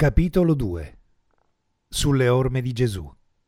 Capitolo 2. Sulle orme di Gesù.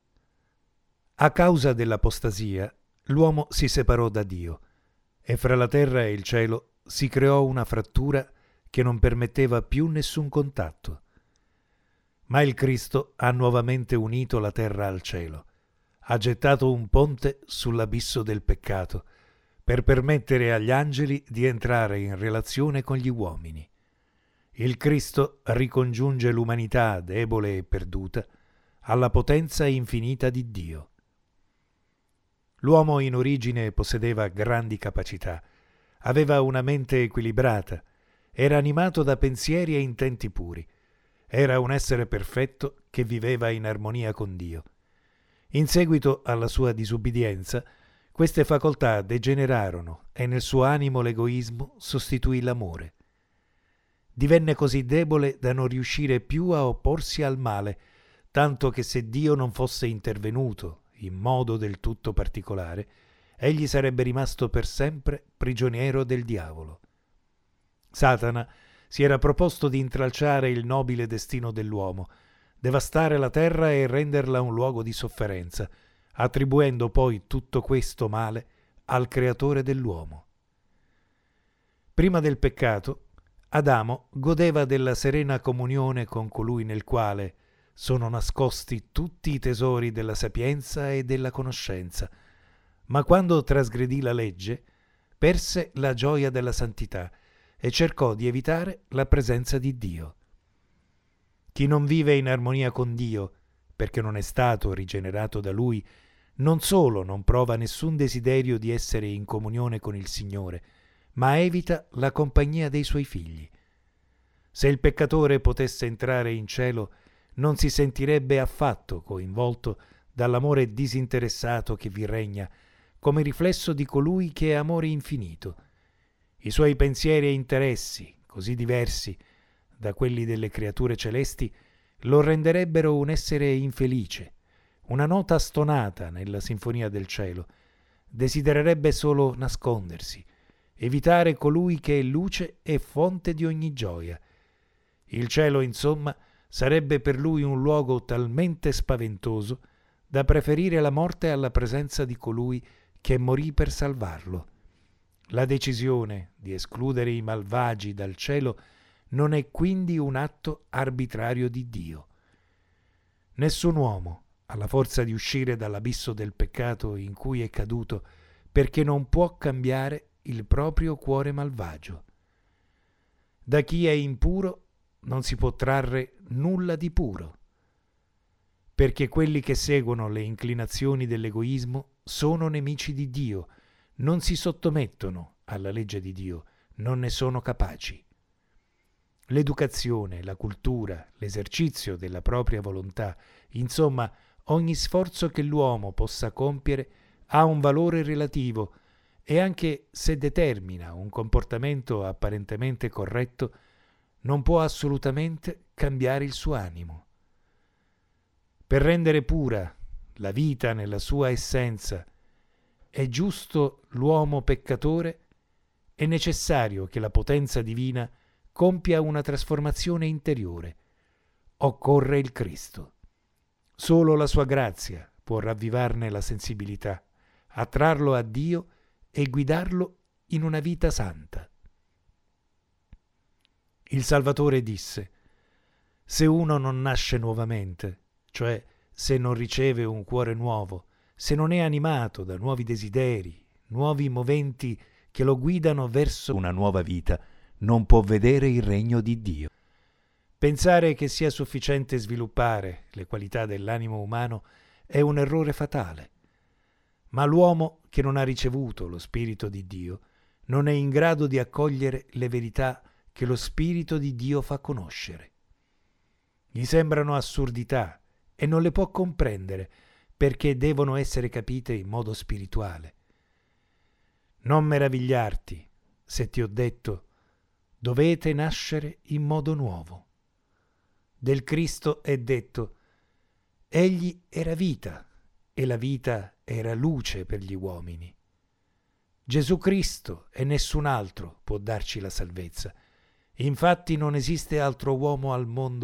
A causa dell'apostasia, l'uomo si separò da Dio e fra la terra e il cielo si creò una frattura che non permetteva più nessun contatto. Ma il Cristo ha nuovamente unito la terra al cielo, ha gettato un ponte sull'abisso del peccato per permettere agli angeli di entrare in relazione con gli uomini. Il Cristo ricongiunge l'umanità debole e perduta alla potenza infinita di Dio. L'uomo in origine possedeva grandi capacità, aveva una mente equilibrata, era animato da pensieri e intenti puri, era un essere perfetto che viveva in armonia con Dio. In seguito alla sua disubbidienza, queste facoltà degenerarono e nel suo animo l'egoismo sostituì l'amore. Divenne così debole da non riuscire più a opporsi al male, tanto che se Dio non fosse intervenuto in modo del tutto particolare, egli sarebbe rimasto per sempre prigioniero del diavolo. Satana si era proposto di intralciare il nobile destino dell'uomo, devastare la terra e renderla un luogo di sofferenza, attribuendo poi tutto questo male al creatore dell'uomo. Prima del peccato, Adamo godeva della serena comunione con colui nel quale sono nascosti tutti i tesori della sapienza e della conoscenza, ma quando trasgredì la legge, perse la gioia della santità e cercò di evitare la presenza di Dio. Chi non vive in armonia con Dio, perché non è stato rigenerato da Lui, non solo non prova nessun desiderio di essere in comunione con il Signore, ma evita la compagnia dei suoi figli. Se il peccatore potesse entrare in cielo, non si sentirebbe affatto coinvolto dall'amore disinteressato che vi regna, come riflesso di colui che è amore infinito. I suoi pensieri e interessi, così diversi da quelli delle creature celesti, lo renderebbero un essere infelice, una nota stonata nella sinfonia del cielo. Desidererebbe solo nascondersi, evitare colui che è luce e fonte di ogni gioia. Il cielo, insomma, sarebbe per lui un luogo talmente spaventoso da preferire la morte alla presenza di colui che morì per salvarlo. La decisione di escludere i malvagi dal cielo non è quindi un atto arbitrario di Dio. Nessun uomo ha la forza di uscire dall'abisso del peccato in cui è caduto perché non può cambiare il proprio cuore malvagio. Da chi è impuro non si può trarre nulla di puro, perché quelli che seguono le inclinazioni dell'egoismo sono nemici di Dio, non si sottomettono alla legge di Dio, non ne sono capaci. L'educazione, la cultura, l'esercizio della propria volontà, insomma, ogni sforzo che l'uomo possa compiere ha un valore relativo e anche se determina un comportamento apparentemente corretto, non può assolutamente cambiare il suo animo. Per rendere pura la vita nella sua essenza è giusto l'uomo peccatore, è necessario che la potenza divina compia una trasformazione interiore. Occorre il Cristo. Solo la sua grazia può ravvivarne la sensibilità, attrarlo a Dio e guidarlo in una vita santa. Il Salvatore disse: se uno non nasce nuovamente, cioè se non riceve un cuore nuovo, se non è animato da nuovi desideri, nuovi moventi che lo guidano verso una nuova vita, non può vedere il regno di Dio. Pensare che sia sufficiente sviluppare le qualità dell'animo umano è un errore fatale. Ma l'uomo che non ha ricevuto lo Spirito di Dio non è in grado di accogliere le verità che lo Spirito di Dio fa conoscere. Gli sembrano assurdità e non le può comprendere perché devono essere capite in modo spirituale. Non meravigliarti se ti ho detto: dovete nascere in modo nuovo. Del Cristo è detto: egli era vita e la vita era luce per gli uomini. Gesù Cristo e nessun altro può darci la salvezza. Infatti non esiste altro uomo al mondo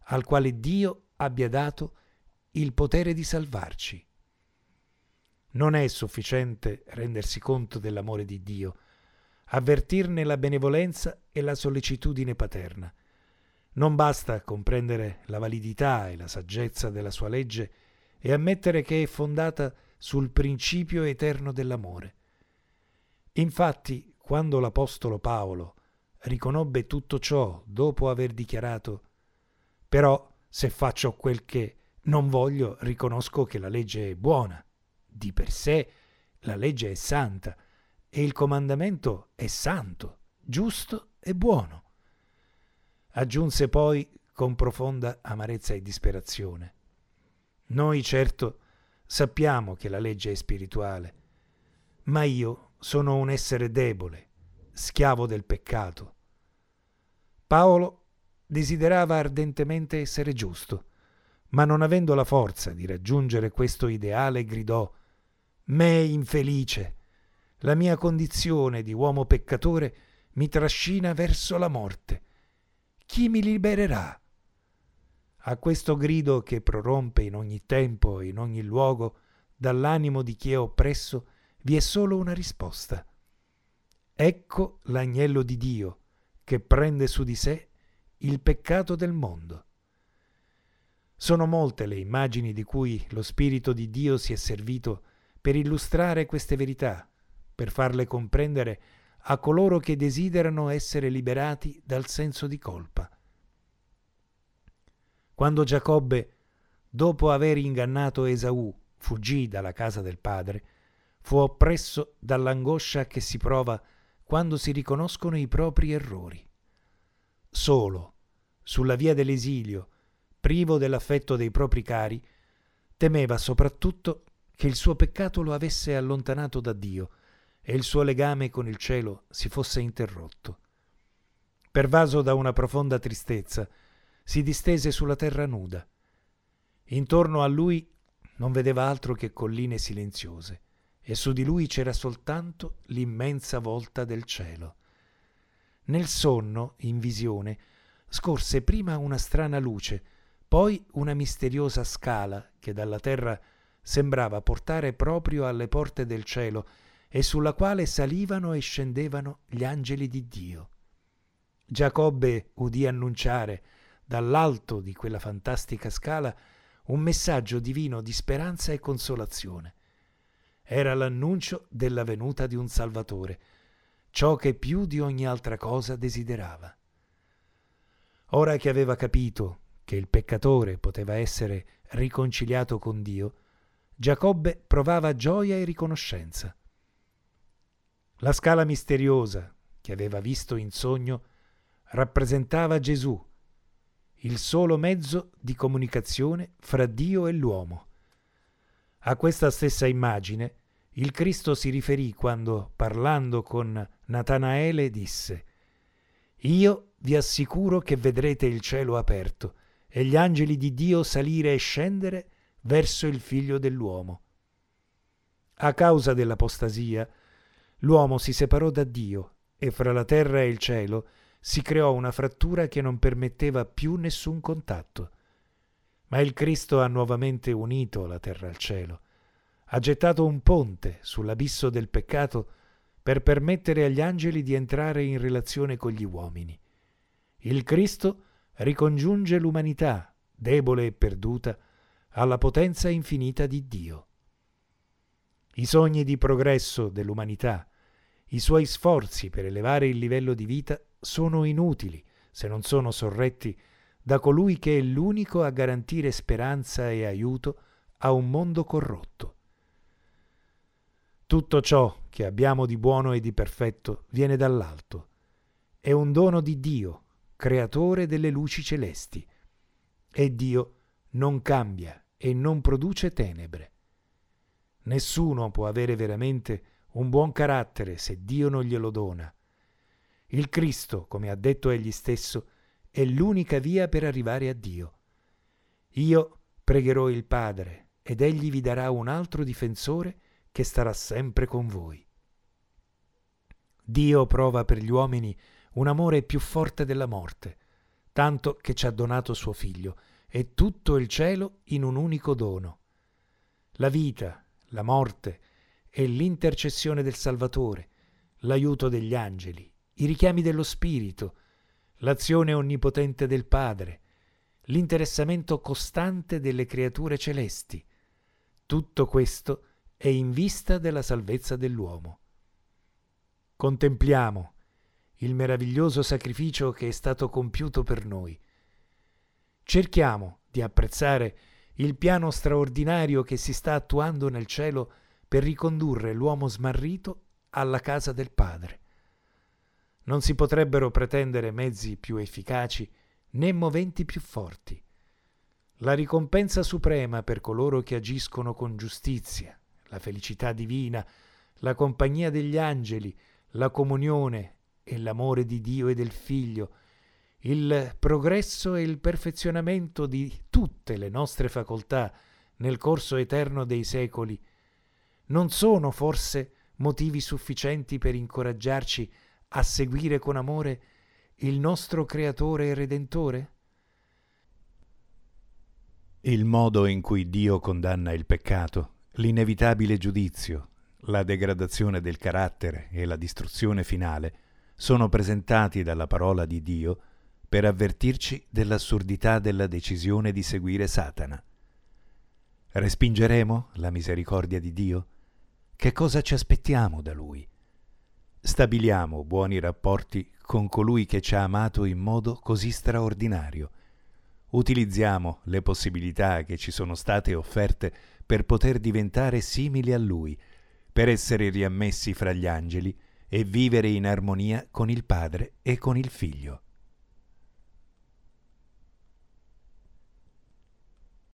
al quale Dio abbia dato il potere di salvarci. Non è sufficiente rendersi conto dell'amore di Dio, avvertirne la benevolenza e la sollecitudine paterna. Non basta comprendere la validità e la saggezza della sua legge e ammettere che è fondata sul principio eterno dell'amore. Infatti, quando l'Apostolo Paolo riconobbe tutto ciò dopo aver dichiarato: «Però, se faccio quel che non voglio, riconosco che la legge è buona. Di per sé la legge è santa e il comandamento è santo, giusto e buono». Aggiunse poi con profonda amarezza e disperazione: «Noi certo sappiamo che la legge è spirituale, ma io sono un essere debole, schiavo del peccato». Paolo desiderava ardentemente essere giusto, ma non avendo la forza di raggiungere questo ideale gridò: «Me infelice! La mia condizione di uomo peccatore mi trascina verso la morte. Chi mi libererà?» A questo grido che prorompe in ogni tempo e in ogni luogo dall'animo di chi è oppresso vi è solo una risposta. Ecco l'agnello di Dio che prende su di sé il peccato del mondo. Sono molte le immagini di cui lo Spirito di Dio si è servito per illustrare queste verità, per farle comprendere a coloro che desiderano essere liberati dal senso di colpa. Quando Giacobbe, dopo aver ingannato Esaù, fuggì dalla casa del padre, fu oppresso dall'angoscia che si prova quando si riconoscono i propri errori. Solo, sulla via dell'esilio, privo dell'affetto dei propri cari, temeva soprattutto che il suo peccato lo avesse allontanato da Dio e il suo legame con il cielo si fosse interrotto. Pervaso da una profonda tristezza, si distese sulla terra nuda. Intorno a lui non vedeva altro che colline silenziose e su di lui c'era soltanto l'immensa volta del cielo. Nel sonno, in visione, scorse prima una strana luce, poi una misteriosa scala che dalla terra sembrava portare proprio alle porte del cielo e sulla quale salivano e scendevano gli angeli di Dio. Giacobbe udì annunciare dall'alto di quella fantastica scala un messaggio divino di speranza e consolazione. Era l'annuncio della venuta di un Salvatore, ciò che più di ogni altra cosa desiderava. Ora che aveva capito che il peccatore poteva essere riconciliato con Dio, Giacobbe provava gioia e riconoscenza. La scala misteriosa che aveva visto in sogno rappresentava Gesù, il solo mezzo di comunicazione fra Dio e l'uomo. A questa stessa immagine il Cristo si riferì quando, parlando con Natanaele, disse: «Io vi assicuro che vedrete il cielo aperto e gli angeli di Dio salire e scendere verso il Figlio dell'uomo». A causa dell'apostasia, l'uomo si separò da Dio e fra la terra e il cielo si creò una frattura che non permetteva più nessun contatto. Ma il Cristo ha nuovamente unito la terra al cielo, ha gettato un ponte sull'abisso del peccato per permettere agli angeli di entrare in relazione con gli uomini. Il Cristo ricongiunge l'umanità, debole e perduta, alla potenza infinita di Dio. I sogni di progresso dell'umanità, i suoi sforzi per elevare il livello di vita sono inutili se non sono sorretti da colui che è l'unico a garantire speranza e aiuto a un mondo corrotto. Tutto ciò che abbiamo di buono e di perfetto viene dall'alto. È un dono di Dio, creatore delle luci celesti. E Dio non cambia e non produce tenebre. Nessuno può avere veramente un buon carattere se Dio non glielo dona. Il Cristo, come ha detto egli stesso, è l'unica via per arrivare a Dio. Io pregherò il Padre ed egli vi darà un altro difensore che starà sempre con voi. Dio prova per gli uomini un amore più forte della morte, tanto che ci ha donato suo Figlio, e tutto il cielo in un unico dono. La vita, la morte e l'intercessione del Salvatore, l'aiuto degli angeli, i richiami dello Spirito, l'azione onnipotente del Padre, l'interessamento costante delle creature celesti. Tutto questo è in vista della salvezza dell'uomo. Contempliamo il meraviglioso sacrificio che è stato compiuto per noi. Cerchiamo di apprezzare il piano straordinario che si sta attuando nel cielo per ricondurre l'uomo smarrito alla casa del Padre. Non si potrebbero pretendere mezzi più efficaci né moventi più forti. La ricompensa suprema per coloro che agiscono con giustizia, la felicità divina, la compagnia degli angeli, la comunione e l'amore di Dio e del Figlio, il progresso e il perfezionamento di tutte le nostre facoltà nel corso eterno dei secoli, non sono forse motivi sufficienti per incoraggiarci a seguire con amore il nostro Creatore e Redentore? Il modo in cui Dio condanna il peccato, l'inevitabile giudizio, la degradazione del carattere e la distruzione finale sono presentati dalla parola di Dio per avvertirci dell'assurdità della decisione di seguire Satana. Respingeremo la misericordia di Dio? Che cosa ci aspettiamo da Lui? Stabiliamo buoni rapporti con colui che ci ha amato in modo così straordinario. Utilizziamo le possibilità che ci sono state offerte per poter diventare simili a Lui, per essere riammessi fra gli angeli e vivere in armonia con il Padre e con il Figlio.